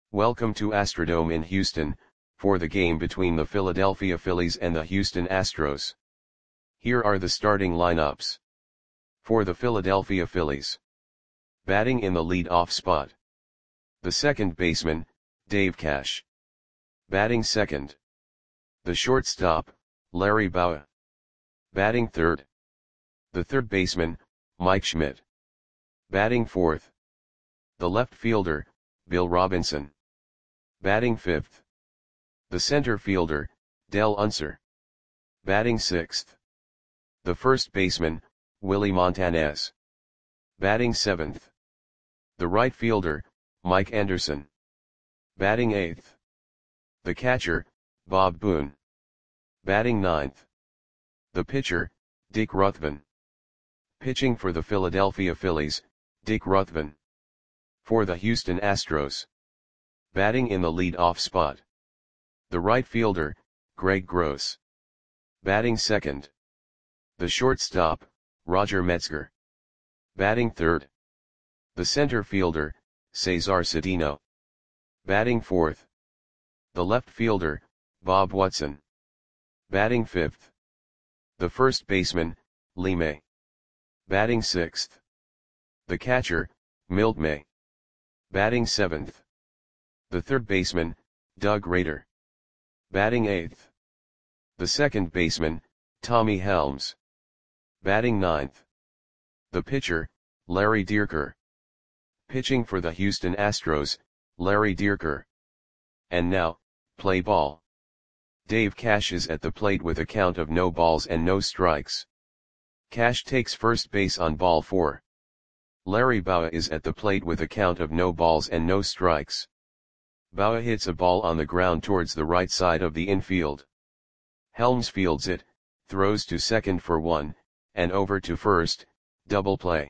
Welcome to Astrodome in Houston, for the game between the Philadelphia Phillies and the Houston Astros. Here are the starting lineups. For the Philadelphia Phillies. Batting in the lead-off spot. The second baseman, Dave Cash. Batting second. The shortstop, Larry Bowa. Batting third. The third baseman, Mike Schmidt. Batting fourth. The left fielder, Bill Robinson. Batting fifth. The center fielder, Dell Unser. Batting sixth. The first baseman, Willie Montanez. Batting seventh. The right fielder, Mike Anderson. Batting eighth. The catcher, Bob Boone. Batting ninth. The pitcher, Dick Ruthven. Pitching for the Philadelphia Phillies, Dick Ruthven. For the Houston Astros. Batting in the lead-off spot. The right fielder, Greg Gross. Batting second. The shortstop, Roger Metzger. Batting third. The center fielder, Cesar Cedeno. Batting fourth. The left fielder, Bob Watson. Batting fifth. The first baseman, Lee May. Batting sixth. The catcher, Milt May. Batting seventh. The third baseman, Doug Rader. Batting eighth. The second baseman, Tommy Helms. Batting ninth. The pitcher, Larry Dierker. Pitching for the Houston Astros, Larry Dierker. And now, play ball. Dave Cash is at the plate with a count of no balls and no strikes. Cash takes first base on ball 4. Larry Bowa is at the plate with a count of no balls and no strikes. Bowa hits a ball on the ground towards the right side of the infield. Helms fields it, throws to second for 1, and over to first, double play.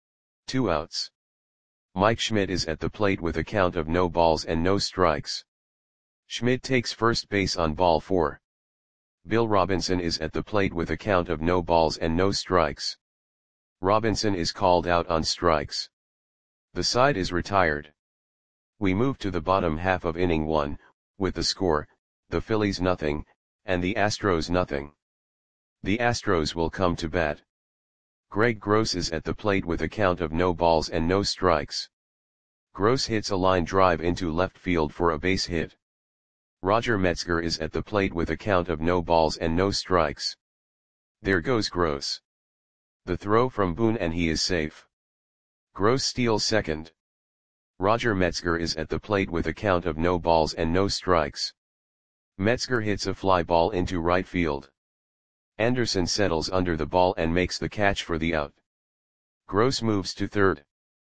2 outs. Mike Schmidt is at the plate with a count of no balls and no strikes. Schmidt takes first base on ball 4. Bill Robinson is at the plate with a count of no balls and no strikes. Robinson is called out on strikes. The side is retired. We move to the bottom half of inning 1, with the score, the Phillies nothing, and the Astros nothing. The Astros will come to bat. Greg Gross is at the plate with a count of no balls and no strikes. Gross hits a line drive into left field for a base hit. Roger Metzger is at the plate with a count of no balls and no strikes. There goes Gross. The throw from Boone and he is safe. Gross steals second. Roger Metzger is at the plate with a count of no balls and no strikes. Metzger hits a fly ball into right field. Anderson settles under the ball and makes the catch for the out. Gross moves to third.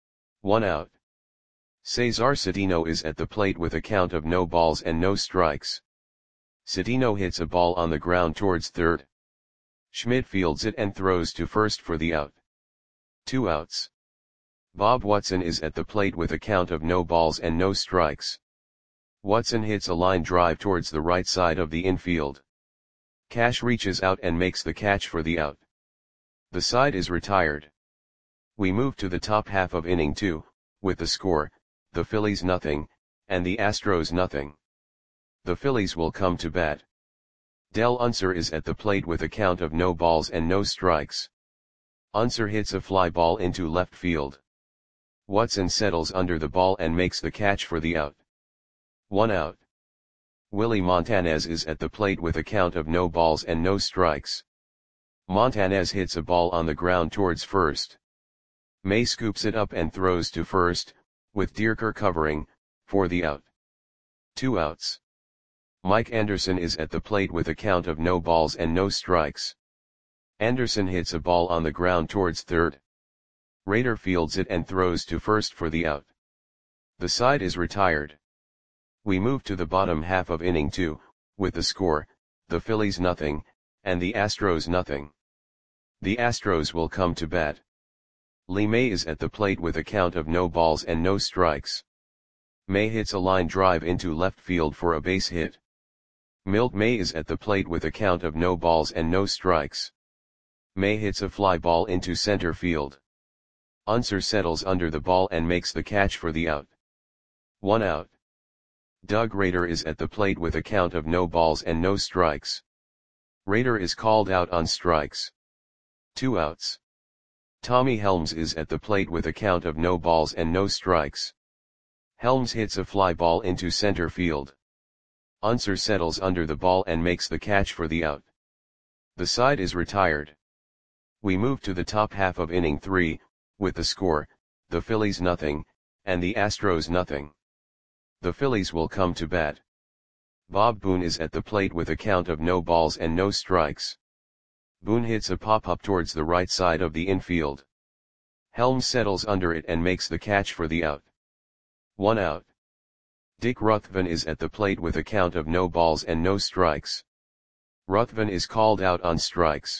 1 out. Cesar Cedeno is at the plate with a count of no balls and no strikes. Cedeno hits a ball on the ground towards third. Schmidt fields it and throws to first for the out. 2 outs. Bob Watson is at the plate with a count of no balls and no strikes. Watson hits a line drive towards the right side of the infield. Cash reaches out and makes the catch for the out. The side is retired. We move to the top half of inning 2, with the score, the Phillies nothing, and the Astros nothing. The Phillies will come to bat. Dell Unser is at the plate with a count of no balls and no strikes. Unser hits a fly ball into left field. Watson settles under the ball and makes the catch for the out. 1 out. Willie Montanez is at the plate with a count of no balls and no strikes. Montanez hits a ball on the ground towards first. May scoops it up and throws to first, with Dierker covering, for the out. 2 outs. Mike Anderson is at the plate with a count of no balls and no strikes. Anderson hits a ball on the ground towards third. Rader fields it and throws to first for the out. The side is retired. We move to the bottom half of inning 2, with the score, the Phillies nothing, and the Astros nothing. The Astros will come to bat. Lee May is at the plate with a count of no balls and no strikes. May hits a line drive into left field for a base hit. Milt May is at the plate with a count of no balls and no strikes. May hits a fly ball into center field. Unser settles under the ball and makes the catch for the out. 1 out. Doug Rader is at the plate with a count of no balls and no strikes. Rader is called out on strikes. 2 outs. Tommy Helms is at the plate with a count of no balls and no strikes. Helms hits a fly ball into center field. Unser settles under the ball and makes the catch for the out. The side is retired. We move to the top half of inning 3, with the score, the Phillies nothing, and the Astros nothing. The Phillies will come to bat. Bob Boone is at the plate with a count of no balls and no strikes. Boone hits a pop-up towards the right side of the infield. Helms settles under it and makes the catch for the out. 1 out. Dick Ruthven is at the plate with a count of no balls and no strikes. Ruthven is called out on strikes.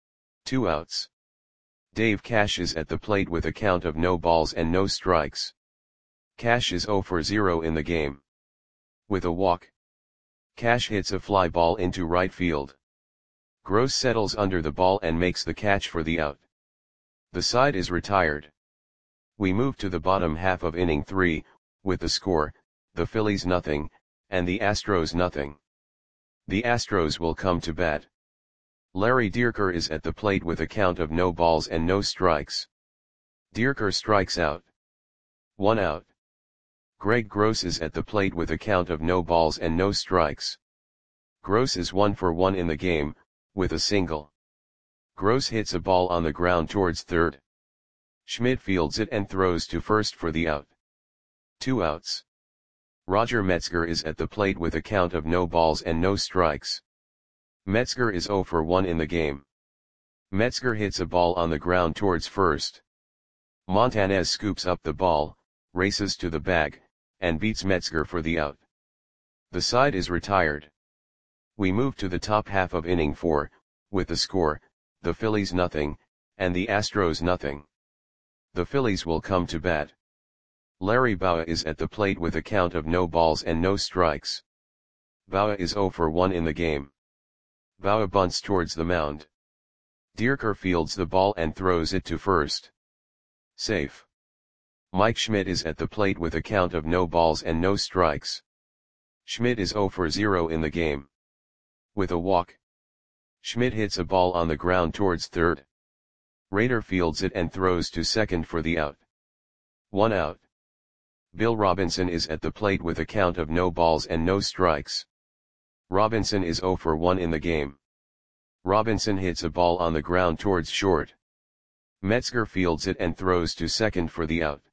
2 outs. Dave Cash is at the plate with a count of no balls and no strikes. Cash is 0 for 0 in the game. With a walk, Cash hits a fly ball into right field. Gross settles under the ball and makes the catch for the out. The side is retired. We move to the bottom half of inning 3, with the score, the Phillies nothing, and the Astros nothing. The Astros will come to bat. Larry Dierker is at the plate with a count of no balls and no strikes. Dierker strikes out. 1 out. Greg Gross is at the plate with a count of no balls and no strikes. Gross is 1 for 1 in the game, with a single. Gross hits a ball on the ground towards third. Schmidt fields it and throws to first for the out. 2 outs. Roger Metzger is at the plate with a count of no balls and no strikes. Metzger is 0 for 1 in the game. Metzger hits a ball on the ground towards first. Montanez scoops up the ball, races to the bag, and beats Metzger for the out. The side is retired. We move to the top half of inning 4, with the score, the Phillies nothing, and the Astros nothing. The Phillies will come to bat. Larry Bowa is at the plate with a count of no balls and no strikes. Bowa is 0 for 1 in the game. Bowa bunts towards the mound. Dierker fields the ball and throws it to first. Safe. Mike Schmidt is at the plate with a count of no balls and no strikes. Schmidt is 0 for 0 in the game. With a walk, Schmidt hits a ball on the ground towards third. Rader fields it and throws to second for the out. 1 out. Bill Robinson is at the plate with a count of no balls and no strikes. Robinson is 0 for 1 in the game. Robinson hits a ball on the ground towards short. Metzger fields it and throws to second for the out.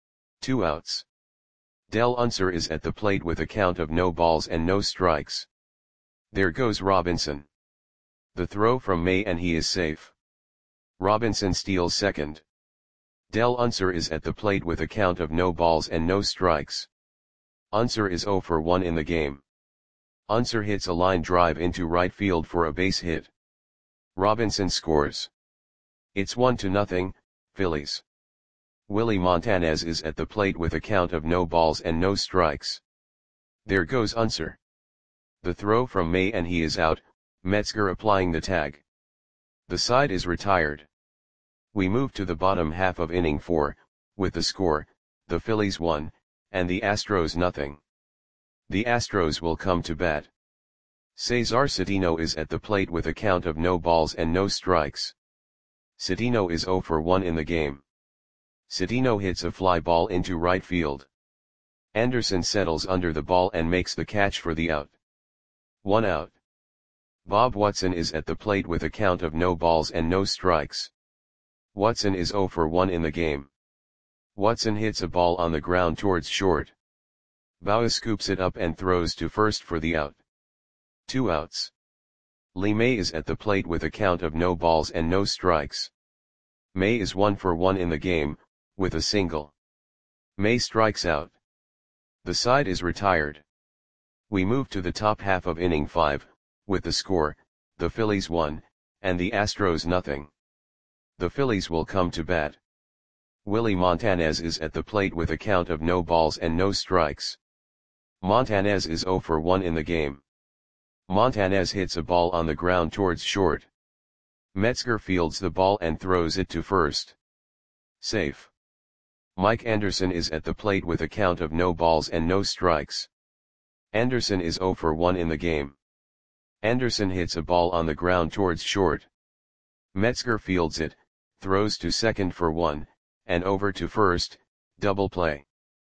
2 outs. Del Unser is at the plate with a count of no balls and no strikes. There goes Robinson. The throw from May and he is safe. Robinson steals second. Del Unser is at the plate with a count of no balls and no strikes. Unser is 0 for 1 in the game. Unser hits a line drive into right field for a base hit. Robinson scores. It's 1-0, Phillies. Willie Montanez is at the plate with a count of no balls and no strikes. There goes Unser. The throw from May and he is out, Metzger applying the tag. The side is retired. We move to the bottom half of inning 4, with the score, the Phillies 1, and the Astros nothing. The Astros will come to bat. Cesar Cedeno is at the plate with a count of no balls and no strikes. Cedeno is 0 for 1 in the game. Cedeno hits a fly ball into right field. Anderson settles under the ball and makes the catch for the out. 1 out. Bob Watson is at the plate with a count of no balls and no strikes. Watson is 0 for 1 in the game. Watson hits a ball on the ground towards short. Bowa scoops it up and throws to first for the out. 2 outs. Lee May is at the plate with a count of no balls and no strikes. May is 1 for 1 in the game, with a single. May strikes out. The side is retired. We move to the top half of inning 5, with the score, the Phillies 1, and the Astros nothing. The Phillies will come to bat. Willie Montanez is at the plate with a count of no balls and no strikes. Montanez is 0 for 1 in the game. Montanez hits a ball on the ground towards short. Metzger fields the ball and throws it to first. Safe. Mike Anderson is at the plate with a count of no balls and no strikes. Anderson is 0 for 1 in the game. Anderson hits a ball on the ground towards short. Metzger fields it, throws to second for 1, and over to first, double play.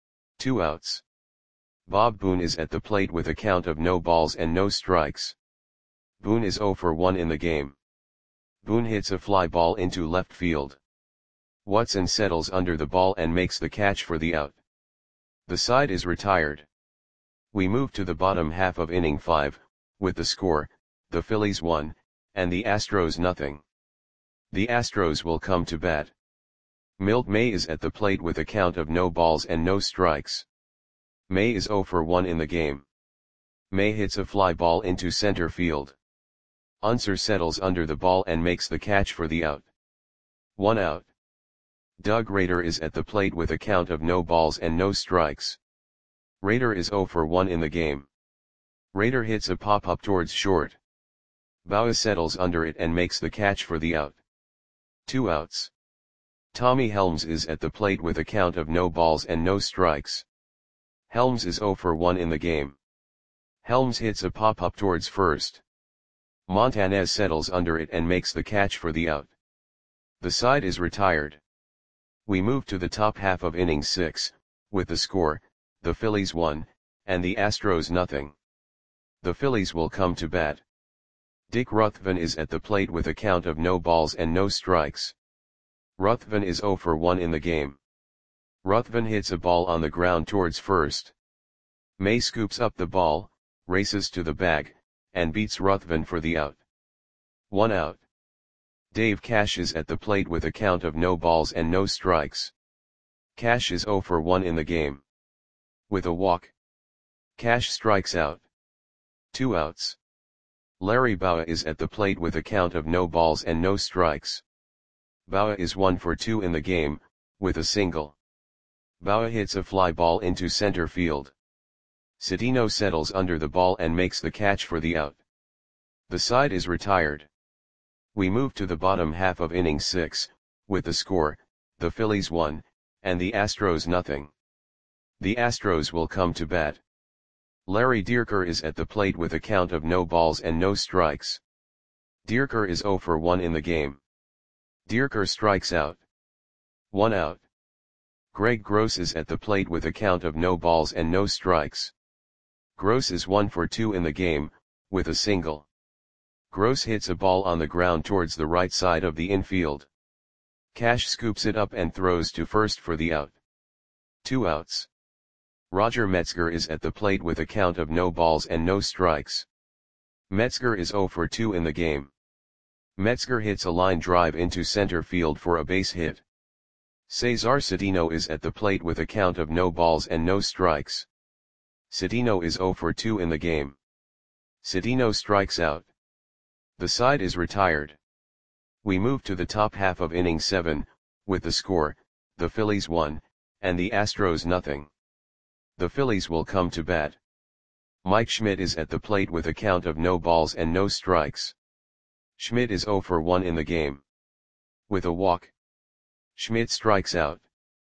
2 outs. Bob Boone is at the plate with a count of no balls and no strikes. Boone is 0 for 1 in the game. Boone hits a fly ball into left field. Watson settles under the ball and makes the catch for the out. The side is retired. We move to the bottom half of inning 5, with the score, the Phillies 1, and the Astros nothing. The Astros will come to bat. Milt May is at the plate with a count of no balls and no strikes. May is 0 for 1 in the game. May hits a fly ball into center field. Unser settles under the ball and makes the catch for the out. 1 out. Doug Rader is at the plate with a count of no balls and no strikes. Rader is 0 for 1 in the game. Rader hits a pop-up towards short. Bauer settles under it and makes the catch for the out. 2 outs. Tommy Helms is at the plate with a count of no balls and no strikes. Helms is 0 for 1 in the game. Helms hits a pop-up towards first. Montanez settles under it and makes the catch for the out. The side is retired. We move to the top half of inning 6, with the score, the Phillies 1, and the Astros nothing. The Phillies will come to bat. Dick Ruthven is at the plate with a count of no balls and no strikes. Ruthven is 0 for 1 in the game. Ruthven hits a ball on the ground towards first. May scoops up the ball, races to the bag, and beats Ruthven for the out. 1 out. Dave Cash is at the plate with a count of no balls and no strikes. Cash is 0 for 1 in the game. With a walk, Cash strikes out. 2 outs. Larry Bowa is at the plate with a count of no balls and no strikes. Bowa is 1 for 2 in the game, with a single. Bowa hits a fly ball into center field. Cedeno settles under the ball and makes the catch for the out. The side is retired. We move to the bottom half of inning 6, with the score, the Phillies 1, and the Astros nothing. The Astros will come to bat. Larry Dierker is at the plate with a count of no balls and no strikes. Dierker is 0 for 1 in the game. Dierker strikes out. 1 out. Greg Gross is at the plate with a count of no balls and no strikes. Gross is 1 for 2 in the game, with a single. Gross hits a ball on the ground towards the right side of the infield. Cash scoops it up and throws to first for the out. 2 outs. Roger Metzger is at the plate with a count of no balls and no strikes. Metzger is 0 for 2 in the game. Metzger hits a line drive into center field for a base hit. Cesar Cedeno is at the plate with a count of no balls and no strikes. Cedeno is 0 for 2 in the game. Cedeno strikes out. The side is retired. We move to the top half of inning 7, with the score, the Phillies 1, and the Astros nothing. The Phillies will come to bat. Mike Schmidt is at the plate with a count of no balls and no strikes. Schmidt is 0 for 1 in the game. With a walk, Schmidt strikes out.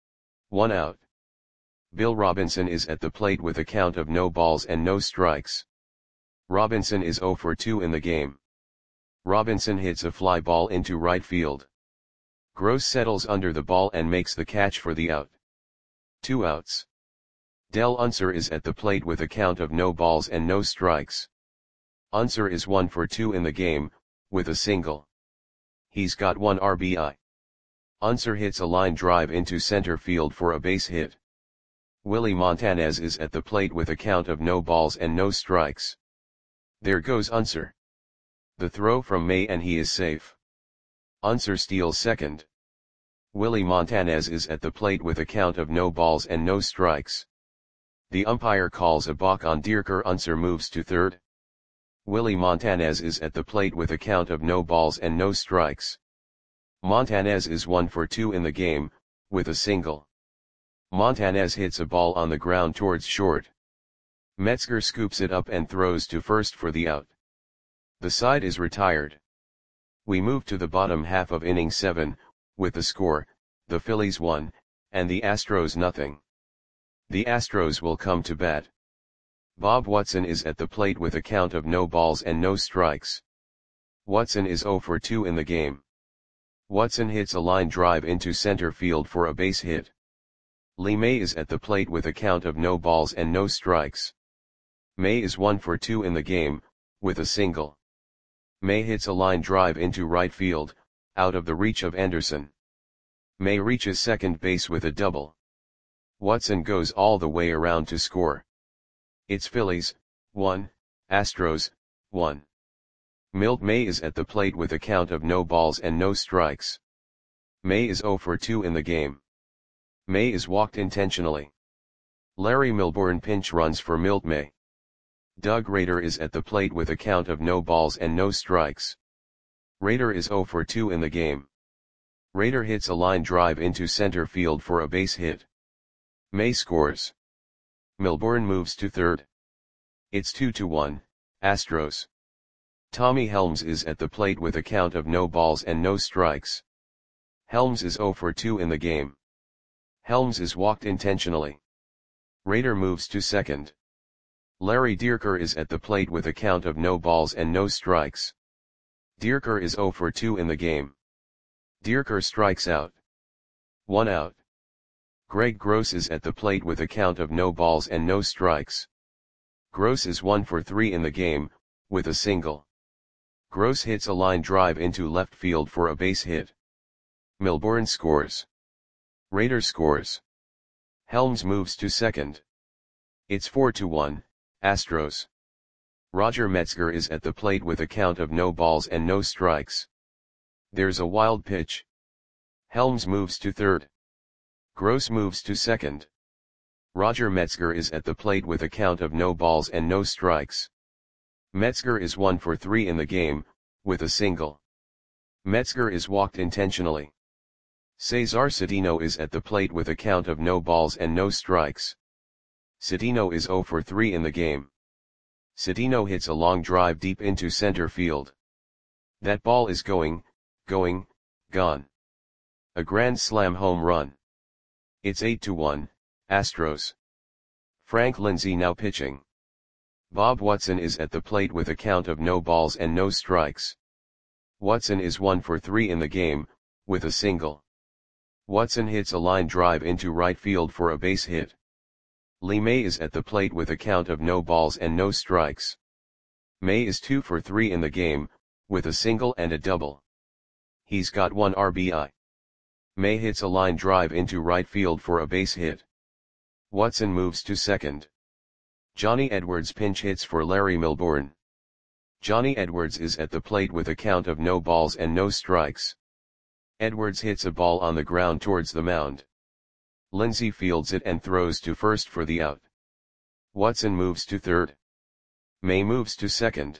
1 out. Bill Robinson is at the plate with a count of no balls and no strikes. Robinson is 0 for 2 in the game. Robinson hits a fly ball into right field. Gross settles under the ball and makes the catch for the out. 2 outs. Del Unser is at the plate with a count of no balls and no strikes. Unser is 1 for 2 in the game, with a single. He's got 1 RBI. Unser hits a line drive into center field for a base hit. Willie Montanez is at the plate with a count of no balls and no strikes. There goes Unser. The throw from May and he is safe. Unser steals second. Willie Montanez is at the plate with a count of no balls and no strikes. The umpire calls a balk on Dierker. Unser moves to third. Willie Montanez is at the plate with a count of no balls and no strikes. Montanez is 1 for 2 in the game, with a single. Montanez hits a ball on the ground towards short. Metzger scoops it up and throws to first for the out. The side is retired. We move to the bottom half of inning 7, with the score, the Phillies 1, and the Astros nothing. The Astros will come to bat. Bob Watson is at the plate with a count of no balls and no strikes. Watson is 0 for 2 in the game. Watson hits a line drive into center field for a base hit. Lee May is at the plate with a count of no balls and no strikes. May is 1 for 2 in the game, with a single. May hits a line drive into right field, out of the reach of Anderson. May reaches second base with a double. Watson goes all the way around to score. It's Phillies, 1, Astros, 1. Milt May is at the plate with a count of no balls and no strikes. May is 0 for 2 in the game. May is walked intentionally. Larry Milbourne pinch runs for Milt May. Doug Rader is at the plate with a count of no balls and no strikes. Rader is 0 for 2 in the game. Rader hits a line drive into center field for a base hit. May scores. Milbourne moves to third. It's 2-1, Astros. Tommy Helms is at the plate with a count of no balls and no strikes. Helms is 0 for 2 in the game. Helms is walked intentionally. Rader moves to second. Larry Dierker is at the plate with a count of no balls and no strikes. Dierker is 0 for 2 in the game. Dierker strikes out. 1 out. Greg Gross is at the plate with a count of no balls and no strikes. Gross is 1 for 3 in the game, with a single. Gross hits a line drive into left field for a base hit. Milbourne scores. Rader scores. Helms moves to second. It's 4-1, Astros. Roger Metzger is at the plate with a count of no balls and no strikes. There's a wild pitch. Helms moves to third. Gross moves to second. Roger Metzger is at the plate with a count of no balls and no strikes. Metzger is 1 for 3 in the game, with a single. Metzger is walked intentionally. Cesar Cedeno is at the plate with a count of no balls and no strikes. Cedeno is 0 for 3 in the game. Cedeno hits a long drive deep into center field. That ball is going, gone. A grand slam home run. It's 8-1, Astros. Frank Lindsay now pitching. Bob Watson is at the plate with a count of no balls and no strikes. Watson is 1 for 3 in the game, with a single. Watson hits a line drive into right field for a base hit. Lee May is at the plate with a count of no balls and no strikes. May is 2 for 3 in the game, with a single and a double. He's got 1 RBI. May hits a line drive into right field for a base hit. Watson moves to second. Johnny Edwards pinch hits for Larry Milbourne. Johnny Edwards is at the plate with a count of no balls and no strikes. Edwards hits a ball on the ground towards the mound. Lindsay fields it and throws to first for the out. Watson moves to third. May moves to second.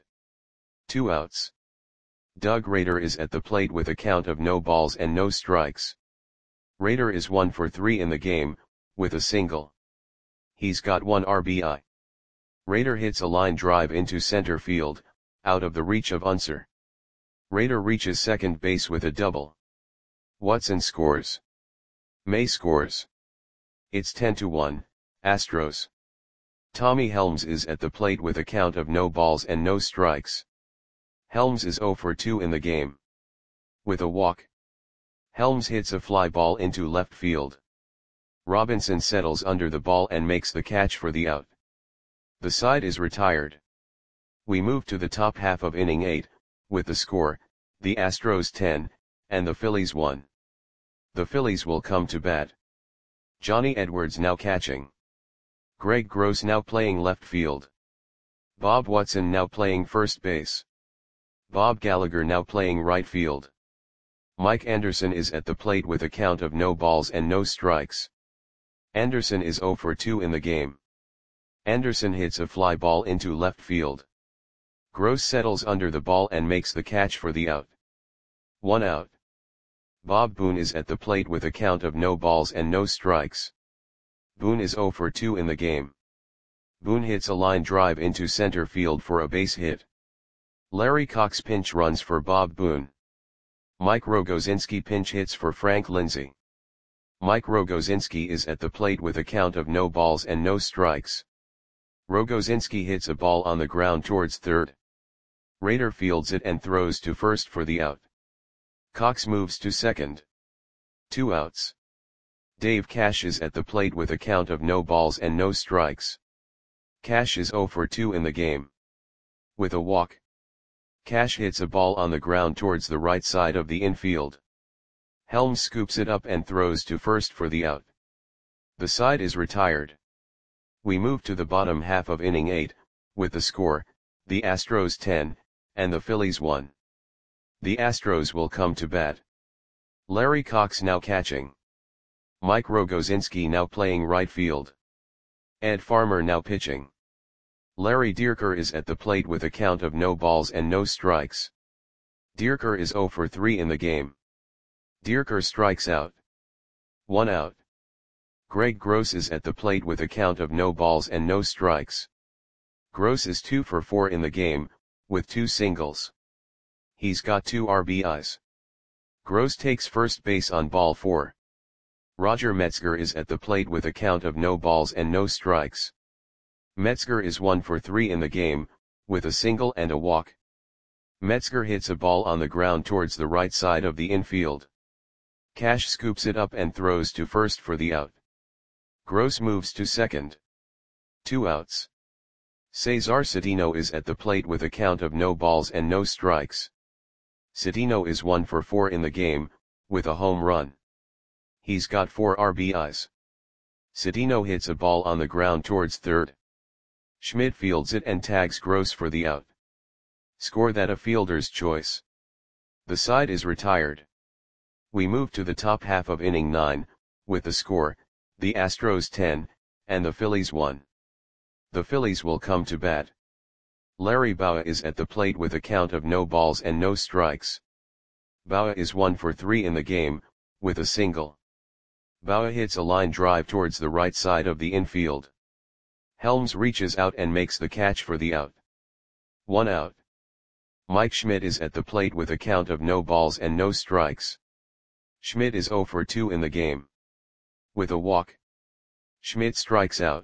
2 outs. Doug Rader is at the plate with a count of no balls and no strikes. Rader is 1 for 3 in the game, with a single. He's got 1 RBI. Rader hits a line drive into center field, out of the reach of Unser. Rader reaches second base with a double. Watson scores. May scores. It's 10-1, Astros. Tommy Helms is at the plate with a count of no balls and no strikes. Helms is 0 for 2 in the game. With a walk. Helms hits a fly ball into left field. Robinson settles under the ball and makes the catch for the out. The side is retired. We move to the top half of inning 8, with the score, the Astros 10, and the Phillies 1. The Phillies will come to bat. Johnny Edwards now catching. Greg Gross now playing left field. Bob Watson now playing first base. Bob Gallagher now playing right field. Mike Anderson is at the plate with a count of no balls and no strikes. Anderson is 0 for 2 in the game. Anderson hits a fly ball into left field. Gross settles under the ball and makes the catch for the out. 1 out. Bob Boone is at the plate with a count of no balls and no strikes. Boone is 0 for 2 in the game. Boone hits a line drive into center field for a base hit. Larry Cox pinch runs for Bob Boone. Mike Rogozinski pinch hits for Frank Lindsay. Mike Rogozinski is at the plate with a count of no balls and no strikes. Rogozinski hits a ball on the ground towards third. Rader fields it and throws to first for the out. Cox moves to second. 2 outs. Dave Cash is at the plate with a count of no balls and no strikes. Cash is 0 for 2 in the game. With a walk, Cash hits a ball on the ground towards the right side of the infield. Helms scoops it up and throws to first for the out. The side is retired. We move to the bottom half of inning 8, with the score, the Astros 10, and the Phillies 1. The Astros will come to bat. Larry Cox now catching. Mike Rogozinski now playing right field. Ed Farmer now pitching. Larry Dierker is at the plate with a count of no balls and no strikes. Dierker is 0 for 3 in the game. Dierker strikes out. 1 out. Greg Gross is at the plate with a count of no balls and no strikes. Gross is 2 for 4 in the game, with 2 singles. He's got 2 RBIs. Gross takes first base on ball 4. Roger Metzger is at the plate with a count of no balls and no strikes. Metzger is 1 for 3 in the game, with a single and a walk. Metzger hits a ball on the ground towards the right side of the infield. Cash scoops it up and throws to first for the out. Gross moves to second. 2 outs. Cesar Cedeno is at the plate with a count of no balls and no strikes. Cedeno is 1 for 4 in the game, with a home run. He's got 4 RBIs. Cedeno hits a ball on the ground towards third. Schmidt fields it and tags Gross for the out. Score that a fielder's choice. The side is retired. We move to the top half of inning 9, with the score, the Astros 10, and the Phillies 1. The Phillies will come to bat. Larry Bowa is at the plate with a count of no balls and no strikes. Bowa is 1 for 3 in the game, with a single. Bowa hits a line drive towards the right side of the infield. Helms reaches out and makes the catch for the out. 1 out. Mike Schmidt is at the plate with a count of no balls and no strikes. Schmidt is 0 for 2 in the game. With a walk, Schmidt strikes out.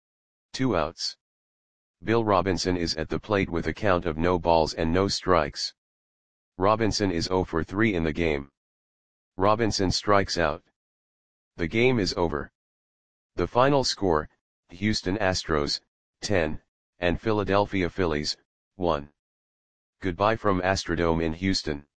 2 outs. Bill Robinson is at the plate with a count of no balls and no strikes. Robinson is 0 for 3 in the game. Robinson strikes out. The game is over. The final score, Houston Astros, 10, and Philadelphia Phillies, 1. Goodbye from Astrodome in Houston.